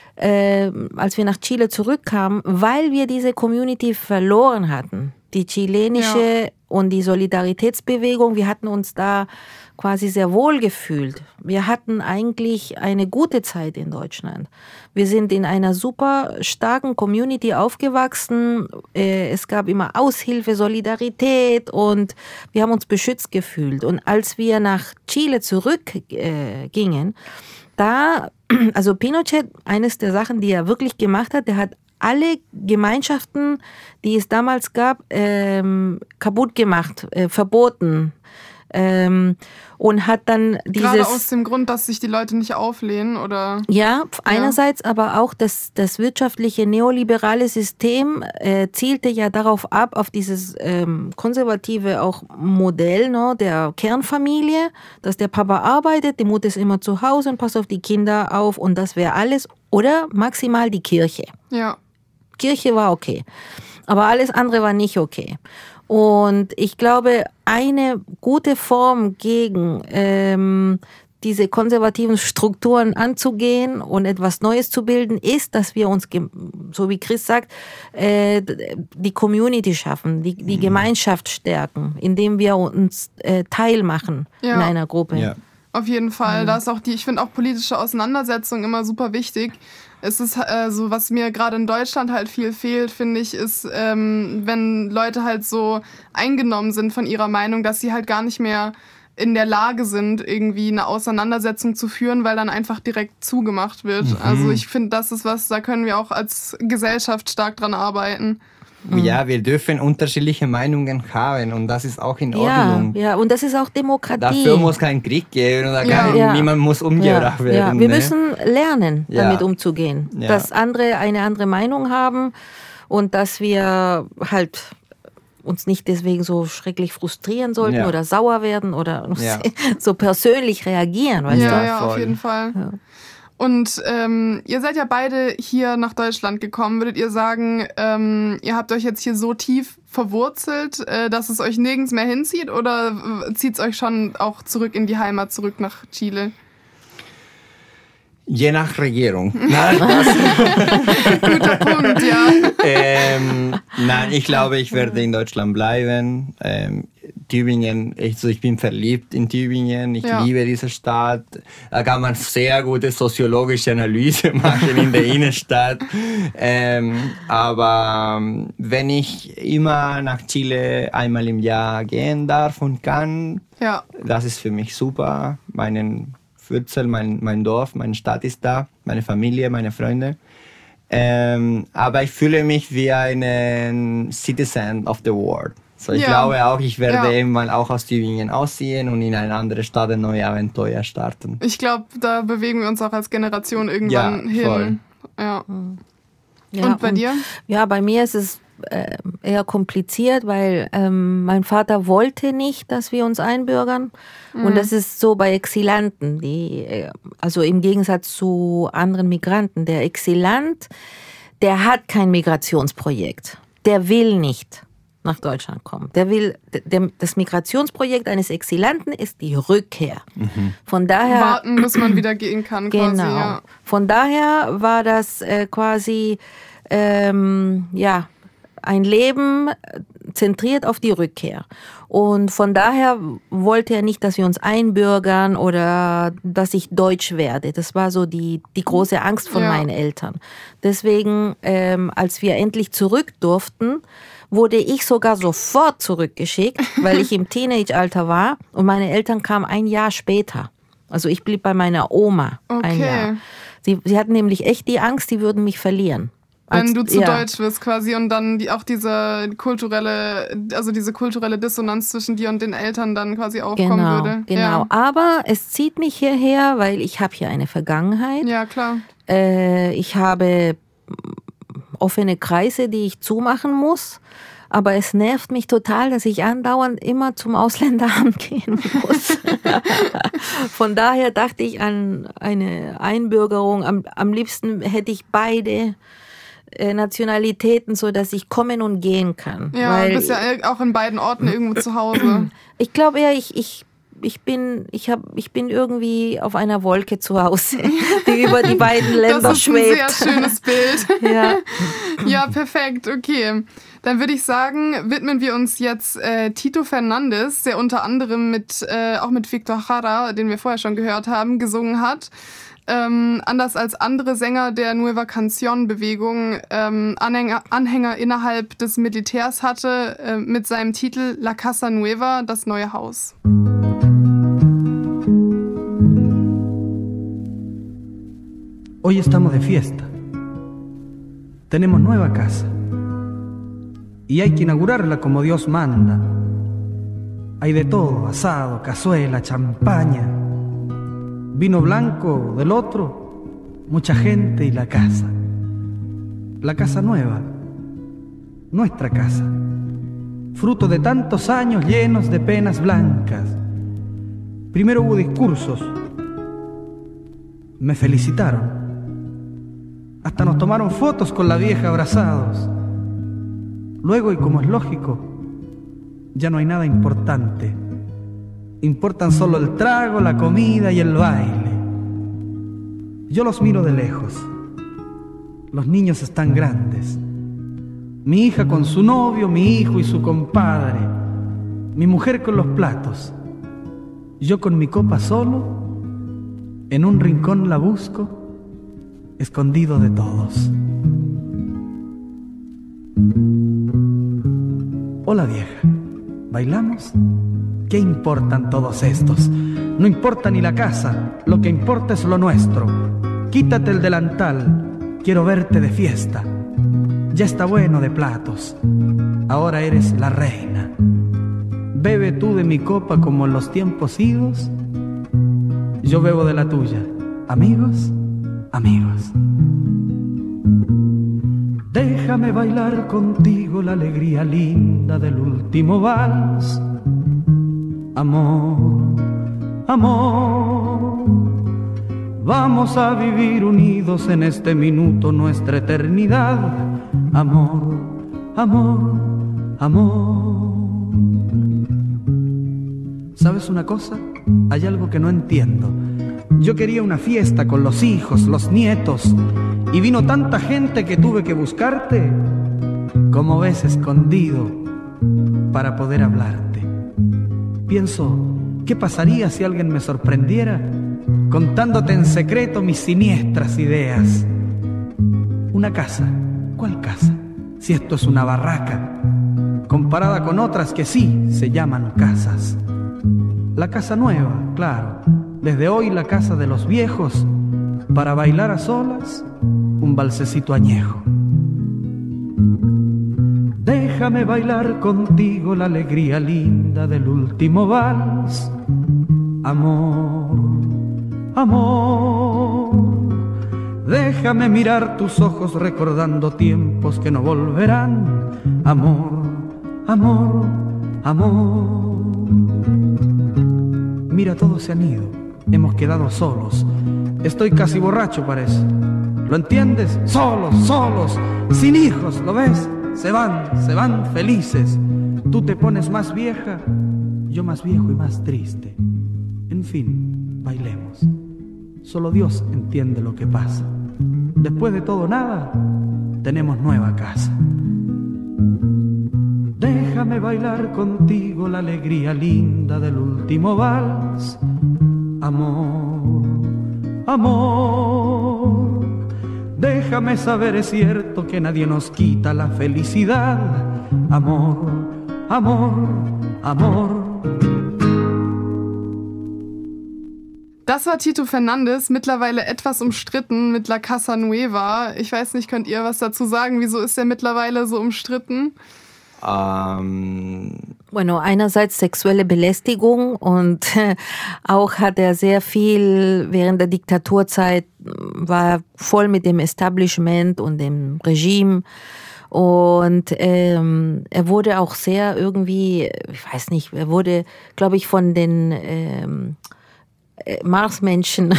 als wir nach Chile zurückkamen, weil wir diese Community verloren hatten. Die chilenische und die Solidaritätsbewegung, wir hatten uns da quasi sehr wohl gefühlt. Wir hatten eigentlich eine gute Zeit in Deutschland. Wir sind in einer super starken Community aufgewachsen. Es gab immer Aushilfe, Solidarität und wir haben uns beschützt gefühlt. Und als wir nach Chile zurückgingen, also Pinochet, eines der Sachen, die er wirklich gemacht hat, der hat alle Gemeinschaften, die es damals gab, kaputt gemacht, verboten. Und hat dann dieses... Gerade aus dem Grund, dass sich die Leute nicht auflehnen, oder? Ja, einerseits, aber auch das wirtschaftliche neoliberale System zielte ja darauf ab, auf dieses konservative auch Modell, ne, der Kernfamilie, dass der Papa arbeitet, die Mutter ist immer zu Hause und passt auf die Kinder auf und das wäre alles. Oder maximal die Kirche. Ja. Kirche war okay, aber alles andere war nicht okay. Und ich glaube, eine gute Form gegen diese konservativen Strukturen anzugehen und etwas Neues zu bilden, ist, dass wir uns, so wie Chris sagt, die Community schaffen, die Gemeinschaft stärken, indem wir uns teilmachen in einer Gruppe. Ja. Auf jeden Fall. Da ist auch ich finde auch politische Auseinandersetzung immer super wichtig. Es ist so, was mir gerade in Deutschland halt viel fehlt, finde ich, ist, wenn Leute halt so eingenommen sind von ihrer Meinung, dass sie halt gar nicht mehr in der Lage sind, irgendwie eine Auseinandersetzung zu führen, weil dann einfach direkt zugemacht wird. Also ich finde, das ist was, da können wir auch als Gesellschaft stark dran arbeiten. Ja, wir dürfen unterschiedliche Meinungen haben und das ist auch in Ordnung. Ja, und das ist auch Demokratie. Dafür muss kein Krieg geben oder niemand muss umgebracht werden. Ja. Wir müssen lernen, damit umzugehen. Ja. Dass andere eine andere Meinung haben und dass wir halt uns nicht deswegen so schrecklich frustrieren sollten oder sauer werden oder so persönlich reagieren. Weißt du? Ja, auf jeden Fall. Ja. Und ihr seid ja beide hier nach Deutschland gekommen. Würdet ihr sagen, ihr habt euch jetzt hier so tief verwurzelt, dass es euch nirgends mehr hinzieht? Oder zieht es euch schon auch zurück in die Heimat, zurück nach Chile? Je nach Regierung. Guter Punkt, ja. Nein, ich glaube, ich werde in Deutschland bleiben. Tübingen, ich bin verliebt in Tübingen, ich liebe diese Stadt. Da kann man sehr gute soziologische Analyse machen in der Innenstadt. Aber wenn ich immer nach Chile einmal im Jahr gehen darf und kann, das ist für mich super. Mein Wurzel, mein Dorf, meine Stadt ist da, meine Familie, meine Freunde. Aber ich fühle mich wie ein Citizen of the world. So, ich glaube auch, ich werde irgendwann auch aus Tübingen ausziehen und in eine andere Stadt ein neues Abenteuer starten. Ich glaube, da bewegen wir uns auch als Generation irgendwann hin. Voll. Ja. Und bei dir? Ja, bei mir ist es eher kompliziert, weil mein Vater wollte nicht, dass wir uns einbürgern. Und das ist so bei Exilanten, also im Gegensatz zu anderen Migranten. Der Exilant, der hat kein Migrationsprojekt. Der will nicht nach Deutschland kommen. Das Migrationsprojekt eines Exilanten ist die Rückkehr. Von daher warten, bis man wieder gehen kann. Genau. Quasi, ja. Von daher war das quasi ein Leben zentriert auf die Rückkehr. Und von daher wollte er nicht, dass wir uns einbürgern oder dass ich Deutsch werde. Das war so die große Angst von meinen Eltern. Deswegen, als wir endlich zurück durften, wurde ich sogar sofort zurückgeschickt, weil ich im Teenage-Alter war und meine Eltern kamen ein Jahr später. Also ich blieb bei meiner Oma ein Jahr. Sie hatten nämlich echt die Angst, die würden mich verlieren. Wenn du zu deutsch wirst quasi und dann auch diese kulturelle Dissonanz zwischen dir und den Eltern dann quasi aufkommen würde. Genau, ja. Aber es zieht mich hierher, weil ich habe hier eine Vergangenheit. Ja, klar. Ich habe offene Kreise, die ich zumachen muss. Aber es nervt mich total, dass ich andauernd immer zum Ausländeramt gehen muss. Von daher dachte ich an eine Einbürgerung. Am liebsten hätte ich beide Nationalitäten, so dass ich kommen und gehen kann. Ja, du bist ja auch in beiden Orten irgendwo zu Hause. Ich glaube eher, ich bin irgendwie auf einer Wolke zu Hause, die über die beiden Länder schwebt. Das ist ein sehr schönes Bild. Ja. Ja, perfekt, okay. Dann würde ich sagen, widmen wir uns jetzt Tito Fernandes, der unter anderem auch mit Victor Jara, den wir vorher schon gehört haben, gesungen hat. Anders als andere Sänger der Nueva Canción-Bewegung Anhänger innerhalb des Militärs hatte, mit seinem Titel La Casa Nueva, das neue Haus. Hoy estamos de fiesta. Tenemos nueva casa. Y hay que inaugurarla como Dios manda. Hay de todo, asado, cazuela, champaña, vino blanco del otro, mucha gente y la casa. La casa nueva, nuestra casa, fruto de tantos años llenos de penas blancas. Primero hubo discursos, me felicitaron, hasta nos tomaron fotos con la vieja abrazados. Luego, y como es lógico, ya no hay nada importante. Importan solo el trago, la comida y el baile. Yo los miro de lejos. Los niños están grandes. Mi hija con su novio, mi hijo y su compadre. Mi mujer con los platos. Yo con mi copa solo. En un rincón la busco, escondido de todos. Hola vieja, ¿bailamos? ¿Qué importan todos estos? No importa ni la casa, lo que importa es lo nuestro. Quítate el delantal, quiero verte de fiesta. Ya está bueno de platos, ahora eres la reina. Bebe tú de mi copa como en los tiempos idos. Yo bebo de la tuya, amigos, amigos. Déjame bailar contigo la alegría linda del último vals. Amor, amor, vamos a vivir unidos en este minuto nuestra eternidad. Amor, amor, amor. ¿Sabes una cosa? Hay algo que no entiendo. Yo quería una fiesta con los hijos, los nietos, y vino tanta gente que tuve que buscarte, como ves, escondido, para poder hablarte. Pienso, ¿qué pasaría si alguien me sorprendiera contándote en secreto mis siniestras ideas? Una casa, ¿cuál casa? Si esto es una barraca, comparada con otras que sí se llaman casas. La casa nueva, claro, desde hoy la casa de los viejos, para bailar a solas, un valsecito añejo. Déjame bailar contigo la alegría linda del último vals. Amor, amor, Déjame mirar tus ojos recordando tiempos que no volverán. Amor, amor, amor. Mira, todos se han ido, hemos quedado solos. Estoy casi borracho, parece. ¿Lo entiendes? Solos, solos, sin hijos, ¿lo ves? Se van felices. Tú te pones más vieja, yo más viejo y más triste. En fin, bailemos. Solo Dios entiende lo que pasa. Después de todo nada, tenemos nueva casa. Déjame bailar contigo la alegría linda del último vals. Amor, amor. Déjame saber, es cierto que nadie nos quita la felicidad. Amor, amor, amor. Das war Tito Fernandes, mittlerweile etwas umstritten mit La Casa Nueva. Ich weiß nicht, könnt ihr was dazu sagen? Wieso ist der mittlerweile so umstritten? Bueno, einerseits sexuelle Belästigung und auch hat er sehr viel während der Diktaturzeit, war voll mit dem Establishment und dem Regime. Und er wurde auch sehr irgendwie, ich weiß nicht, er wurde, glaube ich, von den Marsmenschen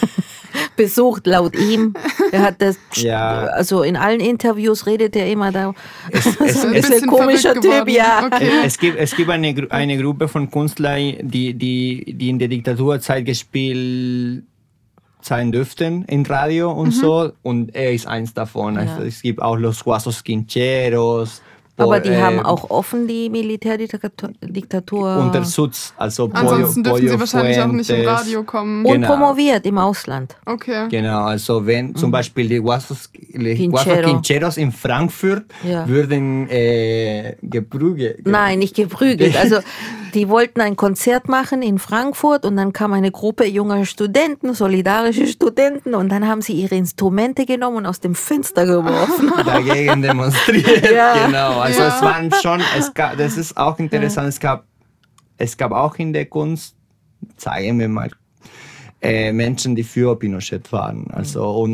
besucht, laut ihm. Er hat das, also in allen Interviews redet er immer da. Es ist ein bisschen komischer Typ, ja. Okay. Es gibt eine Gruppe von Künstlern, die in der Diktaturzeit gespielt sein dürften in Radio und so, und er ist eins davon. Ja. Also es gibt auch Los Guasos Quincheros. Aber die haben auch offen die Militärdiktatur unterstützt. Also ansonsten dürfen sie wahrscheinlich auch nicht im Radio kommen. Und promoviert im Ausland. Okay. Genau, also wenn zum Beispiel die Guasos Quincheros in Frankfurt würden geprügelt. Nein, nicht geprügelt. Also die wollten ein Konzert machen in Frankfurt und dann kam eine Gruppe junger Studenten, solidarische Studenten, und dann haben sie ihre Instrumente genommen und aus dem Fenster geworfen. Dagegen demonstriert, genau. Also es waren schon, das ist auch interessant, es gab auch in der Kunst, zeigen wir mal, Menschen, die für Pinochet waren. Also, und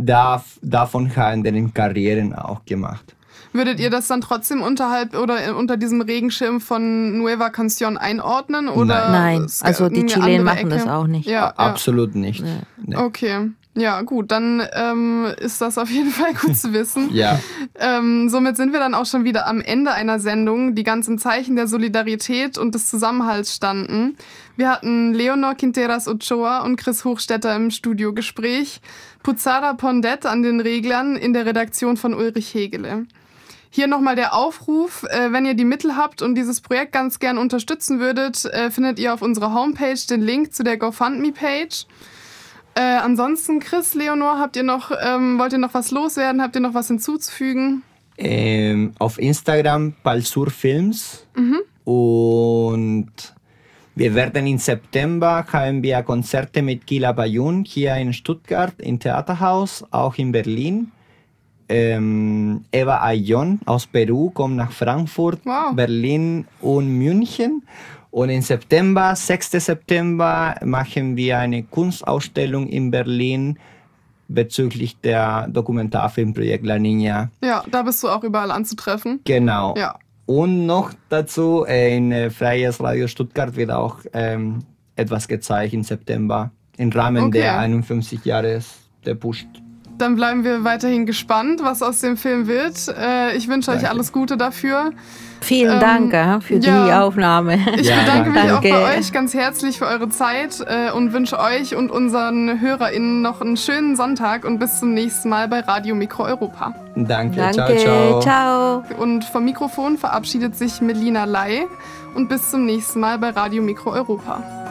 davon haben deren Karrieren auch gemacht. Würdet ihr das dann trotzdem unter diesem Regenschirm von Nueva Canción einordnen? Oder Nein, also die Chilenen machen das auch nicht. Absolut nicht. Nee. Okay. Ja, gut, dann ist das auf jeden Fall gut zu wissen. Ja. Somit sind wir dann auch schon wieder am Ende einer Sendung, die ganz im Zeichen der Solidarität und des Zusammenhalts standen. Wir hatten Leonor Quinteras Ochoa und Chris Hochstetter im Studiogespräch, Puzara Pondet an den Reglern, in der Redaktion von Ulrich Hegele. Hier nochmal der Aufruf, wenn ihr die Mittel habt und dieses Projekt ganz gern unterstützen würdet, findet ihr auf unserer Homepage den Link zu der GoFundMe-Page. Ansonsten, Chris, Leonor, wollt ihr noch was loswerden? Habt ihr noch was hinzuzufügen? Auf Instagram Palsur Films. Und wir werden im September haben wir Konzerte mit Kila Bayun hier in Stuttgart im Theaterhaus, auch in Berlin. Eva Ayon aus Peru kommt nach Frankfurt, Berlin und München. Und im September, 6. September, machen wir eine Kunstausstellung in Berlin bezüglich der Dokumentarfilmprojekt La Niña. Ja, da bist du auch überall anzutreffen. Genau. Ja. Und noch dazu, in Freies Radio Stuttgart wird auch etwas gezeigt im September im Rahmen der 51 Jahre der Push. Dann bleiben wir weiterhin gespannt, was aus dem Film wird. Ich wünsche euch alles Gute dafür. Vielen Dank für die Aufnahme. Ich bedanke mich auch bei euch ganz herzlich für eure Zeit und wünsche euch und unseren HörerInnen noch einen schönen Sonntag und bis zum nächsten Mal bei Radio Mikro Europa. Danke. Ciao, ciao. Und vom Mikrofon verabschiedet sich Melina Lai und bis zum nächsten Mal bei Radio Mikro Europa.